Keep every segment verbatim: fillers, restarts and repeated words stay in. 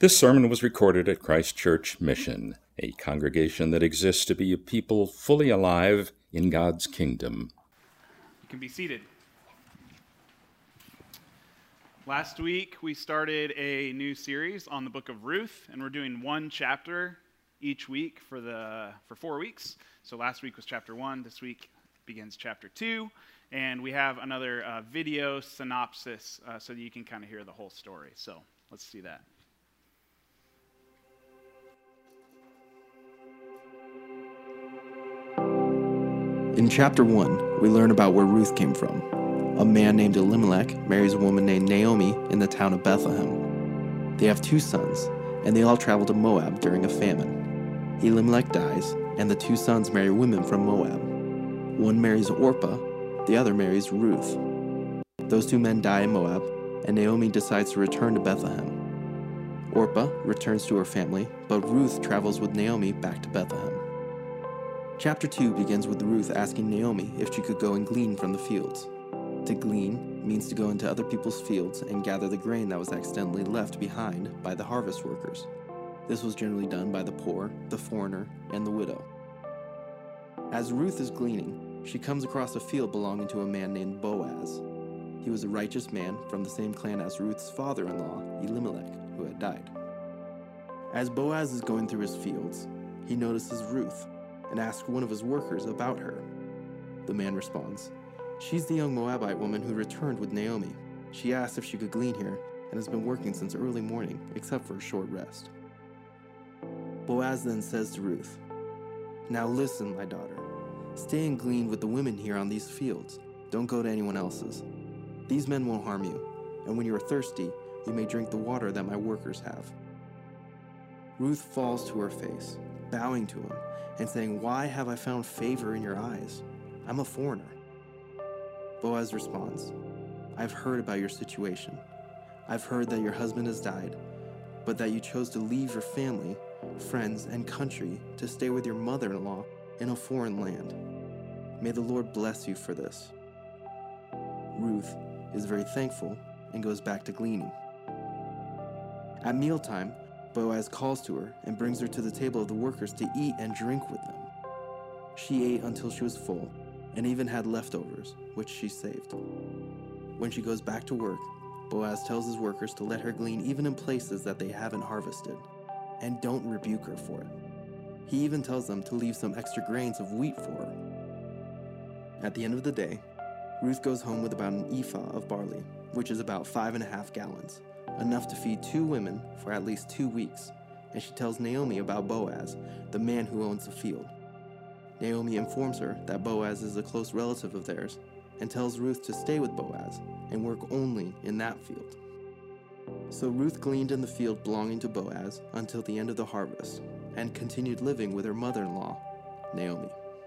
This sermon was recorded at Christ Church Mission, a congregation that exists to be a people fully alive in God's kingdom. You can be seated. Last week, we started a new series on the book of Ruth, and we're doing one chapter each week for the for four weeks. So last week was chapter one. This week begins chapter two, and we have another uh, video synopsis uh, so that you can kind of hear the whole story. So let's see that. In chapter one, we learn about where Ruth came from. A man named Elimelech marries a woman named Naomi in the town of Bethlehem. They have two sons, and they all travel to Moab during a famine. Elimelech dies, and the two sons marry women from Moab. One marries Orpah, the other marries Ruth. Those two men die in Moab, and Naomi decides to return to Bethlehem. Orpah returns to her family, but Ruth travels with Naomi back to Bethlehem. Chapter two begins with Ruth asking Naomi if she could go and glean from the fields. To glean means to go into other people's fields and gather the grain that was accidentally left behind by the harvest workers. This was generally done by the poor, the foreigner, and the widow. As Ruth is gleaning, she comes across a field belonging to a man named Boaz. He was a righteous man from the same clan as Ruth's father-in-law, Elimelech, who had died. As Boaz is going through his fields, he notices Ruth and asks one of his workers about her. The man responds, "She's the young Moabite woman who returned with Naomi. She asked if she could glean here and has been working since early morning, except for a short rest." Boaz then says to Ruth, "Now listen, my daughter. Stay and glean with the women here on these fields. Don't go to anyone else's. These men won't harm you, and when you are thirsty, you may drink the water that my workers have." Ruth falls to her face, bowing to him, and saying, "Why have I found favor in your eyes? I'm a foreigner." Boaz responds, "I've heard about your situation. I've heard that your husband has died, but that you chose to leave your family, friends, and country to stay with your mother-in-law in a foreign land. May the Lord bless you for this." Ruth is very thankful and goes back to gleaning. At mealtime, Boaz calls to her and brings her to the table of the workers to eat and drink with them. She ate until she was full, and even had leftovers, which she saved. When she goes back to work, Boaz tells his workers to let her glean even in places that they haven't harvested, and don't rebuke her for it. He even tells them to leave some extra grains of wheat for her. At the end of the day, Ruth goes home with about an ephah of barley, which is about five and a half gallons, enough to feed two women for at least two weeks, and she tells Naomi about Boaz, the man who owns the field. Naomi informs her that Boaz is a close relative of theirs and tells Ruth to stay with Boaz and work only in that field. So Ruth gleaned in the field belonging to Boaz until the end of the harvest and continued living with her mother-in-law, Naomi.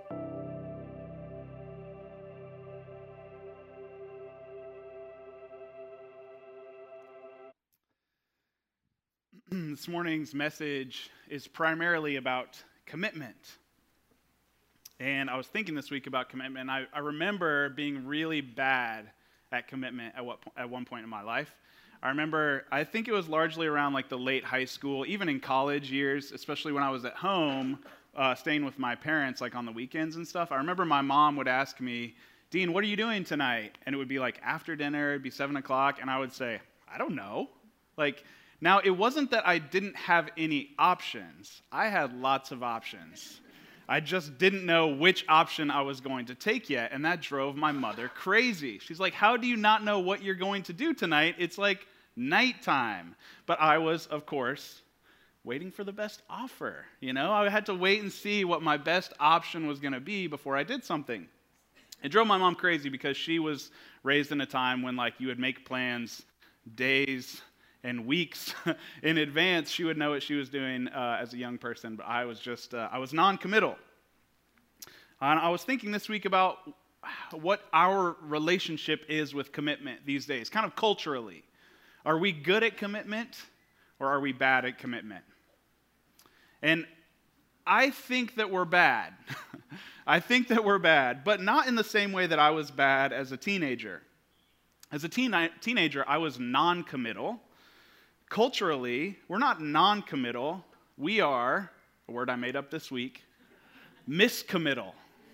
This morning's message is primarily about commitment. And I was thinking this week about commitment. I, I remember being really bad at commitment at what at one point in my life. I remember, I think it was largely around like the late high school, even in college years, especially when I was at home, uh, staying with my parents like on the weekends and stuff. I remember my mom would ask me, "Dean, what are you doing tonight?" And it would be like after dinner, it'd be seven o'clock, and I would say, "I don't know." Like, now it wasn't that I didn't have any options. I had lots of options. I just didn't know which option I was going to take yet, and that drove my mother crazy. She's like, "How do you not know what you're going to do tonight? It's like nighttime." But I was, of course, waiting for the best offer. You know, I had to wait and see what my best option was going to be before I did something. It drove my mom crazy because she was raised in a time when, like, you would make plans days and weeks in advance. She would know what she was doing uh, as a young person, but I was just, uh, I was non-committal. And I was thinking this week about what our relationship is with commitment these days, kind of culturally. Are we good at commitment, or are we bad at commitment? And I think that we're bad. I think that we're bad, but not in the same way that I was bad as a teenager. As a teen- teenager, I was non-committal. Culturally, we're not non-committal. We are, a word I made up this week, miscommittal.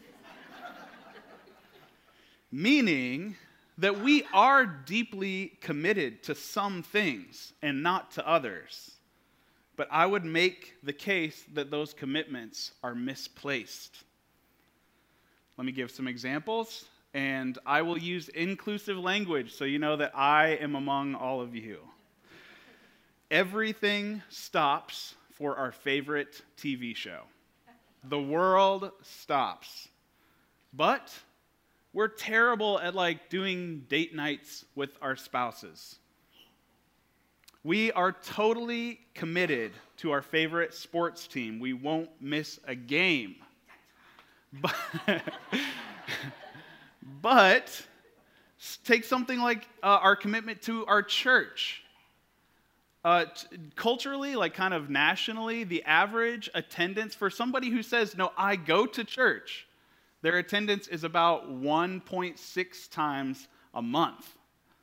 Meaning that we are deeply committed to some things and not to others. But I would make the case that those commitments are misplaced. Let me give some examples, and I will use inclusive language so you know that I am among all of you. Everything stops for our favorite T V show. The world stops. But we're terrible at like doing date nights with our spouses. We are totally committed to our favorite sports team. We won't miss a game. But, but take something like uh, our commitment to our church. Uh, t- culturally, like kind of nationally, the average attendance for somebody who says, no, I go to church, their attendance is about one point six times a month.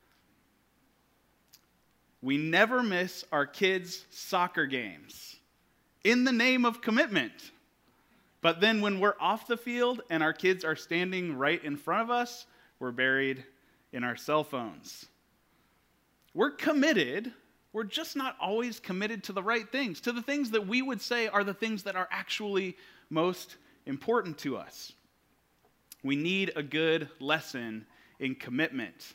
We never miss our kids' soccer games in the name of commitment. But then when we're off the field and our kids are standing right in front of us, we're buried in our cell phones. We're committed. We're just not always committed to the right things, to the things that we would say are the things that are actually most important to us. We need a good lesson in commitment.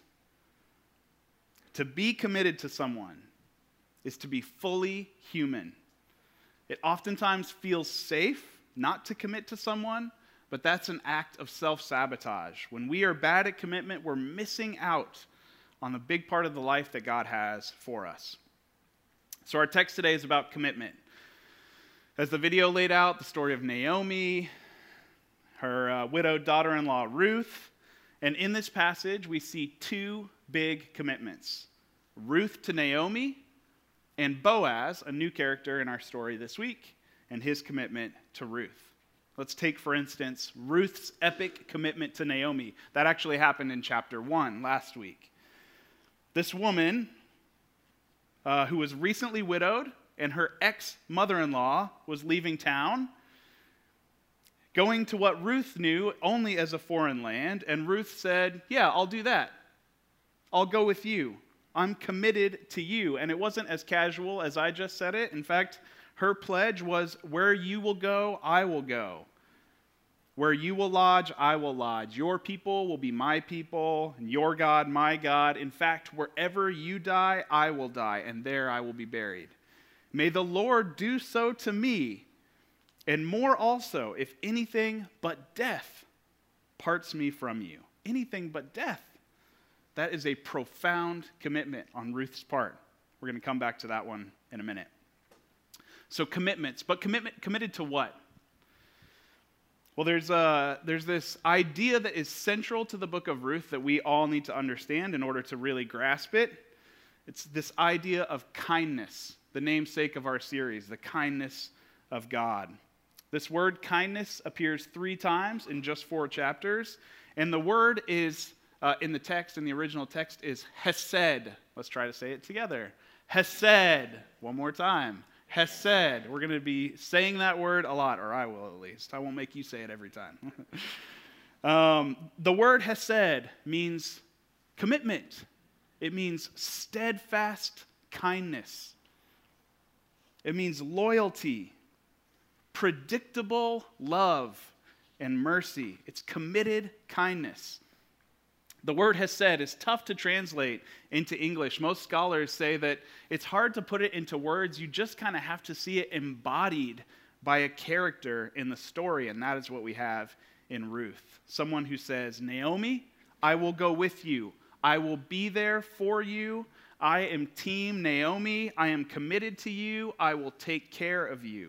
To be committed to someone is to be fully human. It oftentimes feels safe not to commit to someone, but that's an act of self-sabotage. When we are bad at commitment, we're missing out on the big part of the life that God has for us. So our text today is about commitment. As the video laid out, the story of Naomi, her uh, widowed daughter-in-law Ruth, and in this passage we see two big commitments. Ruth to Naomi, and Boaz, a new character in our story this week, and his commitment to Ruth. Let's take, for instance, Ruth's epic commitment to Naomi. That actually happened in chapter one last week. This woman, uh, who was recently widowed, and her ex-mother-in-law was leaving town, going to what Ruth knew only as a foreign land, and Ruth said, yeah, I'll do that. I'll go with you. I'm committed to you. And it wasn't as casual as I just said it. In fact, her pledge was, where you will go, I will go. Where you will lodge, I will lodge. Your people will be my people, and your God, my God. In fact, wherever you die, I will die, and there I will be buried. May the Lord do so to me, and more also, if anything but death parts me from you. Anything but death. That is a profound commitment on Ruth's part. We're going to come back to that one in a minute. So commitments, but commitment committed to what? Well, there's a, there's this idea that is central to the book of Ruth that we all need to understand in order to really grasp it. It's this idea of kindness, the namesake of our series, the kindness of God. This word kindness appears three times in just four chapters, and the word is, uh, in the text, in the original text, is hesed. Let's try to say it together. Hesed. One more time. Hesed. We're going to be saying that word a lot, or I will at least. I won't make you say it every time. um, the word hesed means commitment. It means steadfast kindness. It means loyalty, predictable love, and mercy. It's committed kindness. The word hesed is tough to translate into English. Most scholars say that it's hard to put it into words. You just kind of have to see it embodied by a character in the story, and that is what we have in Ruth. Someone who says, Naomi, I will go with you. I will be there for you. I am team Naomi. I am committed to you. I will take care of you.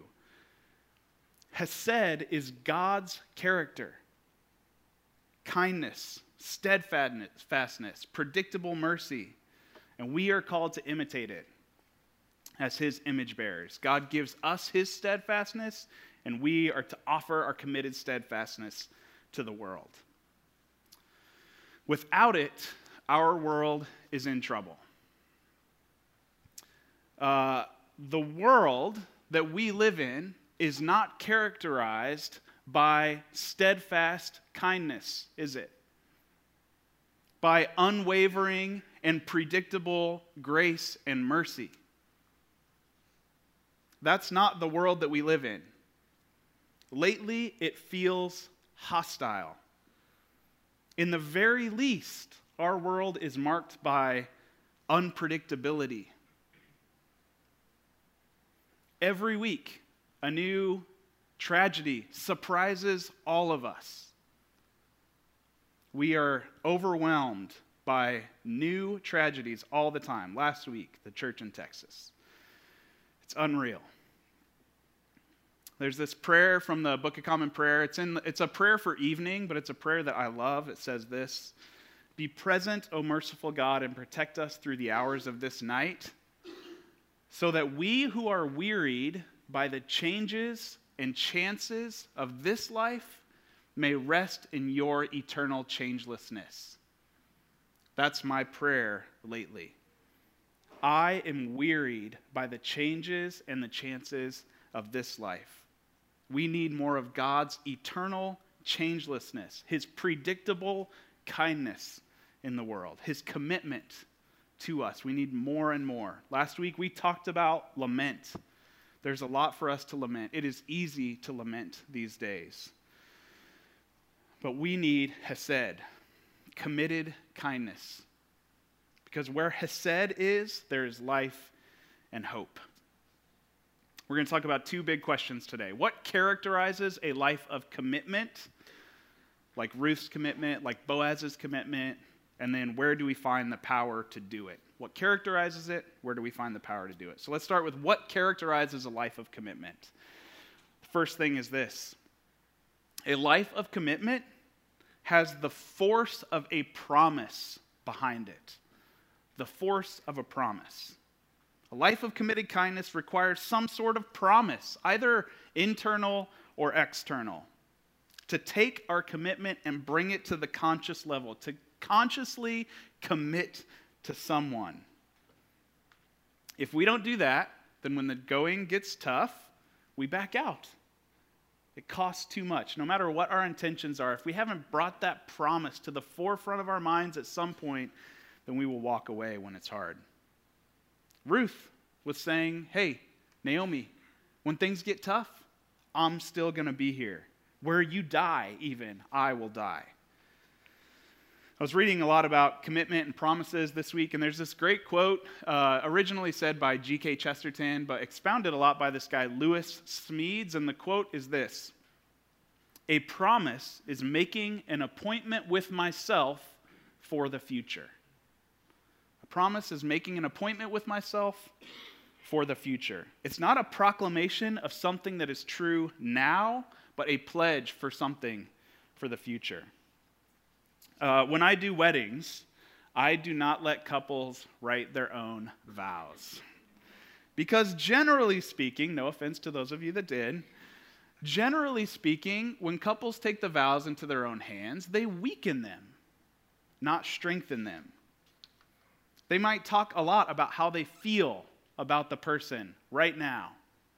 Hesed is God's character. Kindness, steadfastness, predictable mercy. And we are called to imitate it as his image bearers. God gives us his steadfastness, and we are to offer our committed steadfastness to the world. Without it, our world is in trouble. Uh, the world that we live in is not characterized by steadfast kindness, is it? By unwavering and predictable grace and mercy. That's not the world that we live in. Lately, it feels hostile. In the very least, our world is marked by unpredictability. Every week, a new tragedy surprises all of us. We are overwhelmed by new tragedies all the time. Last week, the church in Texas. It's unreal. There's this prayer from the Book of Common Prayer. It's in. It's a prayer for evening, but it's a prayer that I love. It says this: "Be present, O merciful God, and protect us through the hours of this night, so that we who are wearied by the changes and chances of this life may rest in your eternal changelessness." That's my prayer lately. I am wearied by the changes and the chances of this life. We need more of God's eternal changelessness, his predictable kindness in the world, his commitment to us. We need more and more. Last week we talked about lament. There's a lot for us to lament. It is easy to lament these days. But we need hesed, committed kindness. Because where hesed is, there is life and hope. We're going to talk about two big questions today. What characterizes a life of commitment, like Ruth's commitment, like Boaz's commitment, and then where do we find the power to do it? What characterizes it? Where do we find the power to do it? So let's start with what characterizes a life of commitment. The first thing is this: a life of commitment has the force of a promise behind it. The force of a promise. A life of committed kindness requires some sort of promise, either internal or external, to take our commitment and bring it to the conscious level, to consciously commit to someone. If we don't do that, then when the going gets tough, we back out. It costs too much. No matter what our intentions are, if we haven't brought that promise to the forefront of our minds at some point, then we will walk away when it's hard. Ruth was saying, hey, Naomi, when things get tough, I'm still going to be here. Where you die, even, I will die. I was reading a lot about commitment and promises this week, and there's this great quote, uh, originally said by G K Chesterton, but expounded a lot by this guy, Lewis Smedes, and the quote is this: "A promise is making an appointment with myself for the future." A promise is making an appointment with myself for the future. It's not a proclamation of something that is true now, but a pledge for something for the future. Uh, when I do weddings, I do not let couples write their own vows. Because generally speaking, no offense to those of you that did, generally speaking, when couples take the vows into their own hands, they weaken them, not strengthen them. They might talk a lot about how they feel about the person right now.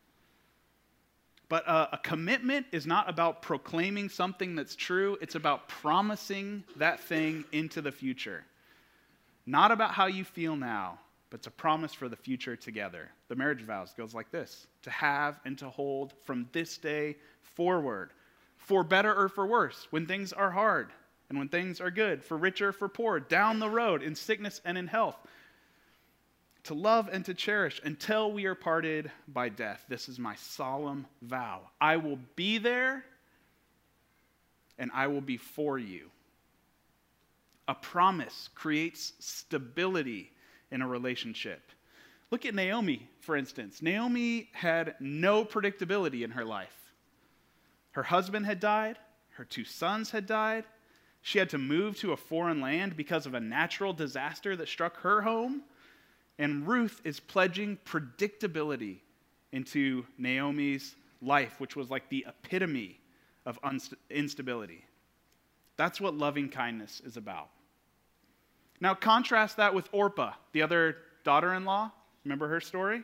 But uh, a commitment is not about proclaiming something that's true. It's about promising that thing into the future. Not about how you feel now, but it's a promise for the future together. The marriage vows goes like this: to have and to hold from this day forward, for better or for worse, when things are hard and when things are good, for richer or for poor, down the road, in sickness and in health. To love and to cherish until we are parted by death. This is my solemn vow. I will be there and I will be for you. A promise creates stability in a relationship. Look at Naomi, for instance. Naomi had no predictability in her life. Her husband had died. Her two sons had died. She had to move to a foreign land because of a natural disaster that struck her home. And Ruth is pledging predictability into Naomi's life, which was like the epitome of unst- instability. That's what loving kindness is about. Now contrast that with Orpah, the other daughter-in-law. Remember her story?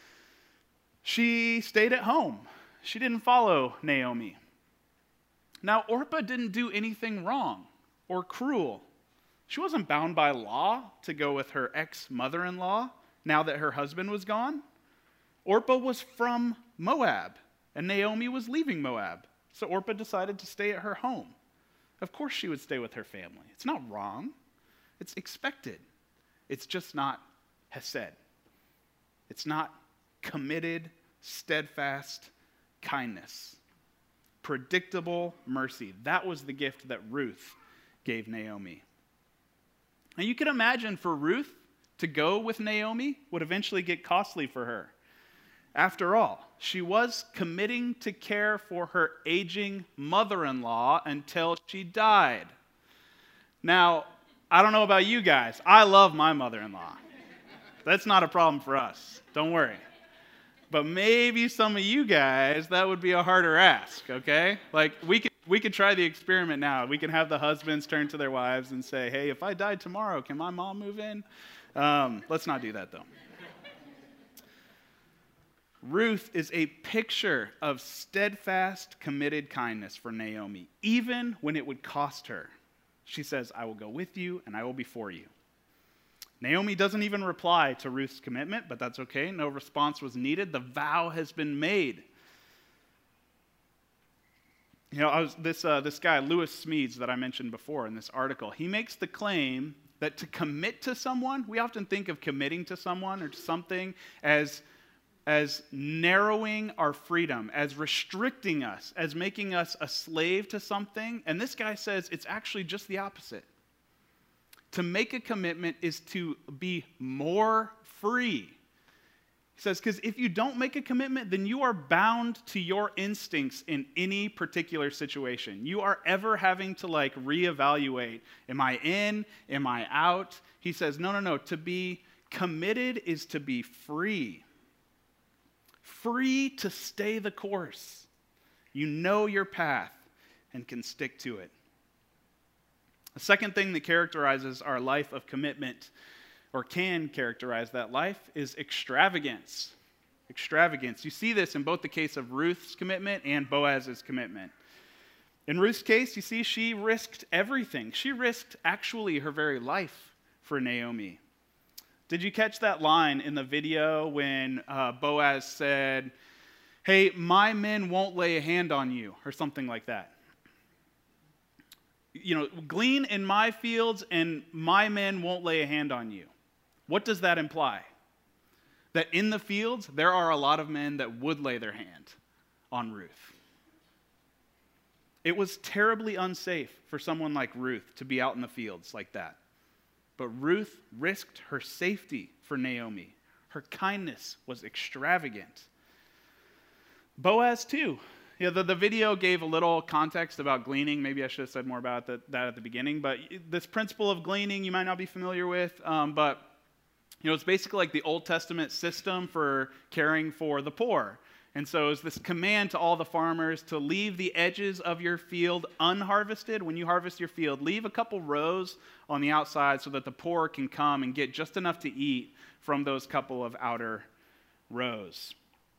She stayed at home. She didn't follow Naomi. Now, Orpah didn't do anything wrong or cruel. She wasn't bound by law to go with her ex-mother-in-law now that her husband was gone. Orpah was from Moab, and Naomi was leaving Moab. So Orpah decided to stay at her home. Of course she would stay with her family. It's not wrong. It's expected. It's just not hesed. It's not committed, steadfast kindness. Predictable mercy. That was the gift that Ruth gave Naomi. Now you can imagine for Ruth to go with Naomi would eventually get costly for her. After all, she was committing to care for her aging mother-in-law until she died. Now, I don't know about you guys. I love my mother-in-law. That's not a problem for us. Don't worry. But maybe some of you guys, that would be a harder ask, okay? Like, we could, we could try the experiment now. We can have the husbands turn to their wives and say, hey, if I died tomorrow, can my mom move in? Um, let's not do that, though. Ruth is a picture of steadfast, committed kindness for Naomi, even when it would cost her. She says, I will go with you and I will be for you. Naomi doesn't even reply to Ruth's commitment, but that's okay. No response was needed. The vow has been made. You know, I was, this, uh, this guy, Lewis Smedes, that I mentioned before in this article, he makes the claim that to commit to someone, we often think of committing to someone or to something as as narrowing our freedom, as restricting us, as making us a slave to something. And this guy says it's actually just the opposite. To make a commitment is to be more free. He says, because if you don't make a commitment, then you are bound to your instincts in any particular situation. You are ever having to like reevaluate, am I in, am I out? He says, no, no, no, to be committed is to be free. Free to stay the course. You know your path and can stick to it. The second thing that characterizes our life of commitment, or can characterize that life, is extravagance. Extravagance. You see this in both the case of Ruth's commitment and Boaz's commitment. In Ruth's case, you see she risked everything. She risked actually her very life for Naomi. Did you catch that line in the video when uh, Boaz said, hey, my men won't lay a hand on you, or something like that? You know, glean in my fields and my men won't lay a hand on you. What does that imply? That in the fields, there are a lot of men that would lay their hand on Ruth. It was terribly unsafe for someone like Ruth to be out in the fields like that. But Ruth risked her safety for Naomi. Her kindness was extravagant. Boaz, too. Yeah, the, the video gave a little context about gleaning. Maybe I should have said more about that, that at the beginning. But this principle of gleaning you might not be familiar with. Um, but you know, it's basically like the Old Testament system for caring for the poor. And so it's this command to all the farmers to leave the edges of your field unharvested. When you harvest your field, leave a couple rows on the outside so that the poor can come and get just enough to eat from those couple of outer rows.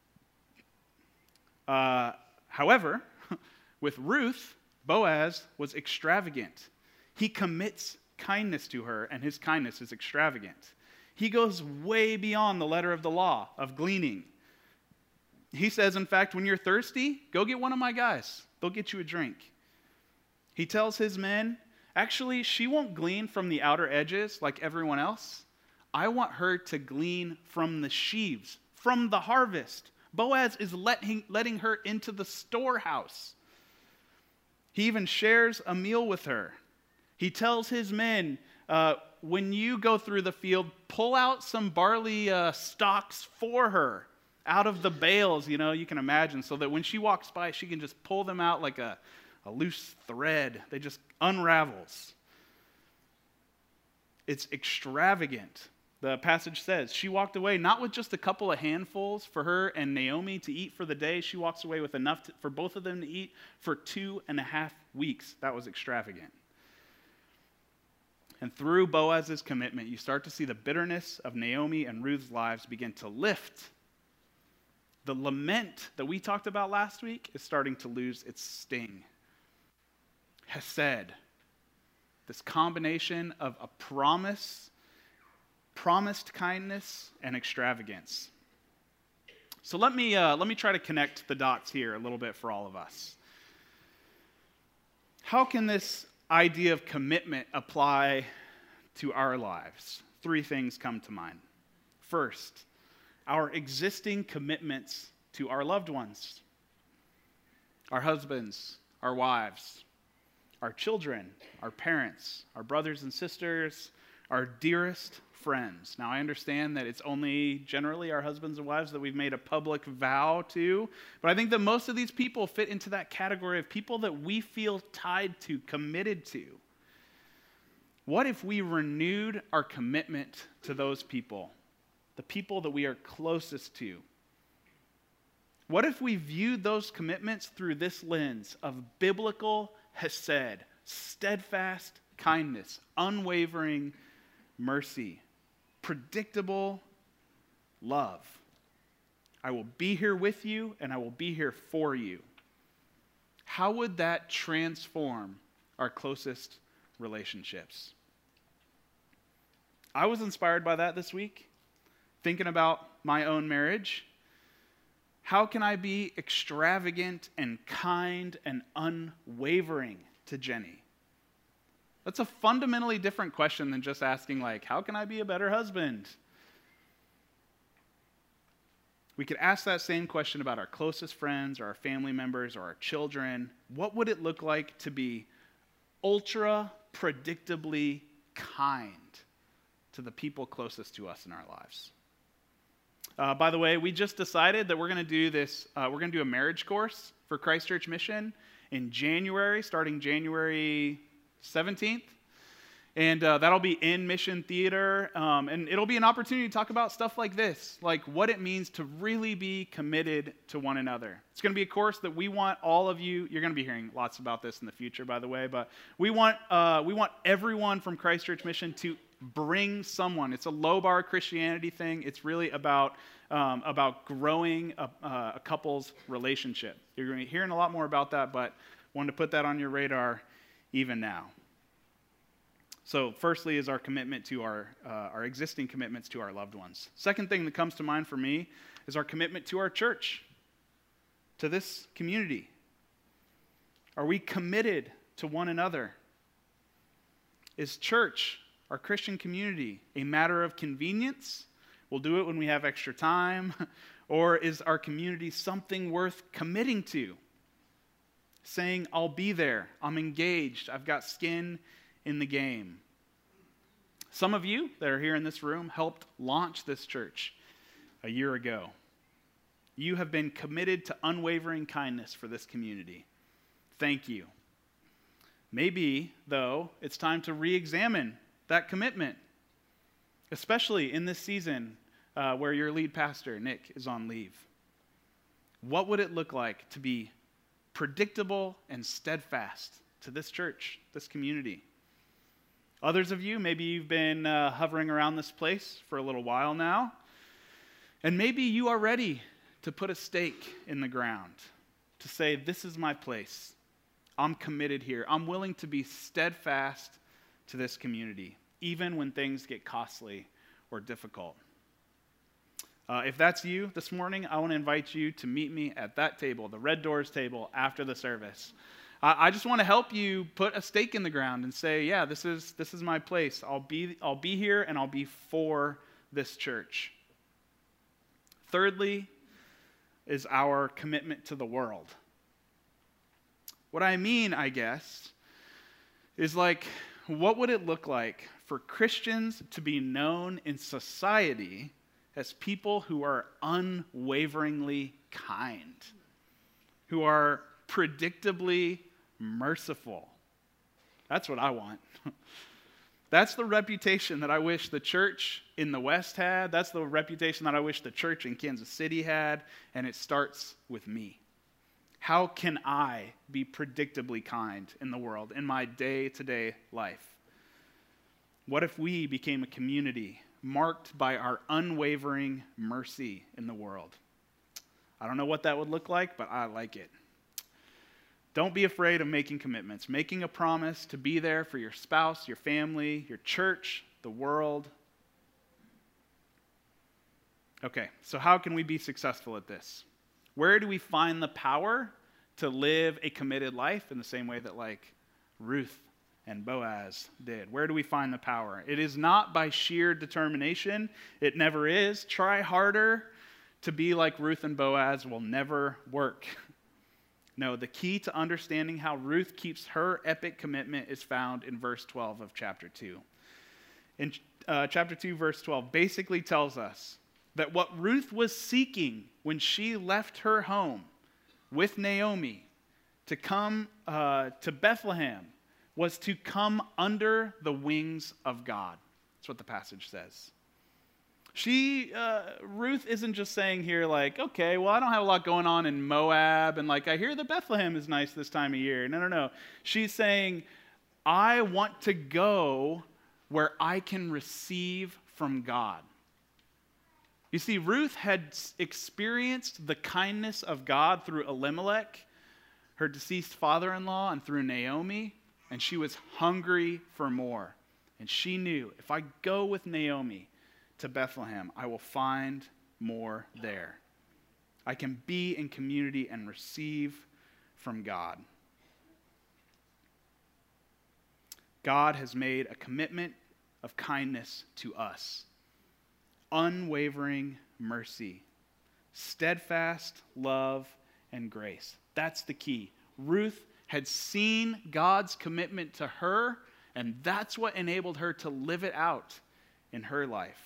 Uh, however, with Ruth, Boaz was extravagant. He commits kindness to her, and his kindness is extravagant. He goes way beyond the letter of the law of gleaning. He says, in fact, when you're thirsty, go get one of my guys. They'll get you a drink. He tells his men, actually, she won't glean from the outer edges like everyone else. I want her to glean from the sheaves, from the harvest. Boaz is letting, letting her into the storehouse. He even shares a meal with her. He tells his men, uh, when you go through the field, pull out some barley uh, stalks for her out of the bales, you know, you can imagine, so that when she walks by, she can just pull them out like a, a loose thread. They just unravels. It's extravagant. The passage says she walked away not with just a couple of handfuls for her and Naomi to eat for the day. She walks away with enough to, for both of them to eat for two and a half weeks. That was extravagant. And through Boaz's commitment, you start to see the bitterness of Naomi and Ruth's lives begin to lift. The lament that we talked about last week is starting to lose its sting. Hesed, this combination of a promise, promised kindness, and extravagance. So let me uh, let me try to connect the dots here a little bit for all of us. How can this idea of commitment apply to our lives? Three things come to mind. First, our existing commitments to our loved ones, our husbands, our wives, our children, our parents, our brothers and sisters, our dearest friends. Now, I understand that it's only generally our husbands and wives that we've made a public vow to, but I think that most of these people fit into that category of people that we feel tied to, committed to. What if we renewed our commitment to those people, the people that we are closest to? What if we viewed those commitments through this lens of biblical hesed, steadfast kindness, unwavering mercy, predictable love? I will be here with you and I will be here for you. How would that transform our closest relationships? I was inspired by that this week, thinking about my own marriage. How can I be extravagant and kind and unwavering to Jenny? That's a fundamentally different question than just asking, like, how can I be a better husband? We could ask that same question about our closest friends or our family members or our children. What would it look like to be ultra predictably kind to the people closest to us in our lives? Uh, by the way, we just decided that we're going to do this, uh, we're going to do a marriage course for Christ Church Mission in January, starting January seventeenth. And uh, that'll be in Mission Theater. Um, and it'll be an opportunity to talk about stuff like this, like what it means to really be committed to one another. It's going to be a course that we want all of you, you're going to be hearing lots about this in the future, by the way, but we want, uh, we want everyone from Christ Church Mission to bring someone. It's a low bar Christianity thing. It's really about um, about growing a, uh, a couple's relationship. You're going to be hearing a lot more about that, but wanted to put that on your radar even now. So firstly is our commitment to our uh, our existing commitments to our loved ones. Second thing that comes to mind for me is our commitment to our church, to this community. Are we committed to one another? Is church, our Christian community, a matter of convenience? We'll do it when we have extra time. Or is our community something worth committing to? Saying, I'll be there, I'm engaged, I've got skin in the game. Some of you that are here in this room helped launch this church a year ago. You have been committed to unwavering kindness for this community. Thank you. Maybe, though, it's time to re-examine that commitment, especially in this season uh, where your lead pastor, Nick, is on leave. What would it look like to be predictable and steadfast to this church, this community? Others of you, maybe you've been uh, hovering around this place for a little while now, and maybe you are ready to put a stake in the ground, to say, this is my place. I'm committed here. I'm willing to be steadfast to this community, even when things get costly or difficult. Uh, if that's you this morning, I want to invite you to meet me at that table, the Red Doors table, after the service. Uh, I just want to help you put a stake in the ground and say, yeah, this is this is my place. I'll be I'll be here and I'll be for this church. Thirdly is our commitment to the world. What I mean, I guess, is like, what would it look like for Christians to be known in society as people who are unwaveringly kind, who are predictably merciful? That's what I want. That's the reputation that I wish the church in the West had. That's the reputation that I wish the church in Kansas City had, and it starts with me. How can I be predictably kind in the world, in my day-to-day life? What if we became a community marked by our unwavering mercy in the world? I don't know what that would look like, but I like it. Don't be afraid of making commitments, making a promise to be there for your spouse, your family, your church, the world. Okay, so how can we be successful at this? Where do we find the power to live a committed life in the same way that like Ruth and Boaz did? Where do we find the power? It is not by sheer determination. It never is. Try harder to be like Ruth and Boaz will never work. No, the key to understanding how Ruth keeps her epic commitment is found in verse twelve of chapter two. In uh, chapter two, verse twelve, basically tells us that what Ruth was seeking when she left her home with Naomi to come uh, to Bethlehem was to come under the wings of God. That's what the passage says. She, uh, Ruth isn't just saying here like, okay, well, I don't have a lot going on in Moab, and like, I hear that Bethlehem is nice this time of year. No, no, no. She's saying, I want to go where I can receive from God. You see, Ruth had experienced the kindness of God through Elimelech, her deceased father-in-law, and through Naomi, and she was hungry for more. And she knew, if I go with Naomi to Bethlehem, I will find more there. I can be in community and receive from God. God has made a commitment of kindness to us. Unwavering mercy, steadfast love, and grace. That's the key. Ruth had seen God's commitment to her, and that's what enabled her to live it out in her life.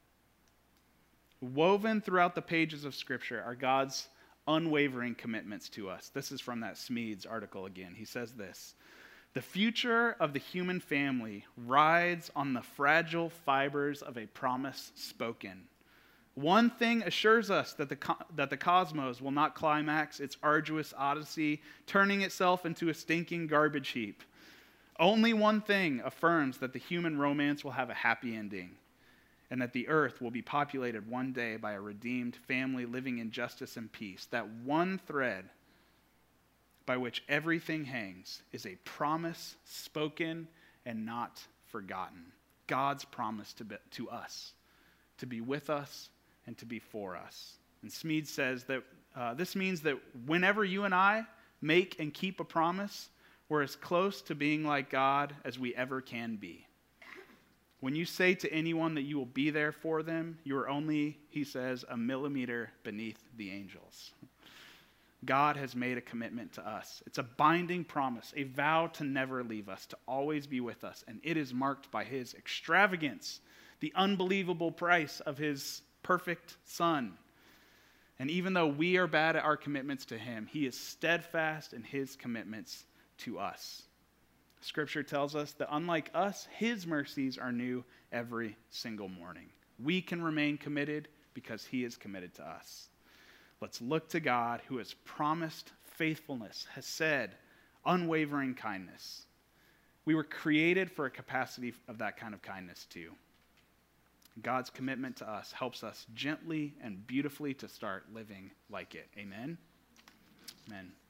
Woven throughout the pages of Scripture are God's unwavering commitments to us. This is from that Smedes article again. He says this: the future of the human family rides on the fragile fibers of a promise spoken. One thing assures us that the, co- that the cosmos will not climax its arduous odyssey, turning itself into a stinking garbage heap. Only one thing affirms that the human romance will have a happy ending, and that the earth will be populated one day by a redeemed family living in justice and peace. That one thread by which everything hangs is a promise spoken and not forgotten. God's promise to, be, to us, to be with us and to be for us. And Smedes says that uh, this means that whenever you and I make and keep a promise, we're as close to being like God as we ever can be. When you say to anyone that you will be there for them, you are only, he says, a millimeter beneath the angels. God has made a commitment to us. It's a binding promise, a vow to never leave us, to always be with us. And it is marked by his extravagance, the unbelievable price of his perfect Son. And even though we are bad at our commitments to him, he is steadfast in his commitments to us. Scripture tells us that unlike us, his mercies are new every single morning. We can remain committed because he is committed to us. Let's look to God, who has promised faithfulness, has said unwavering kindness. We were created for a capacity of that kind of kindness too. God's commitment to us helps us gently and beautifully to start living like it. Amen? Amen.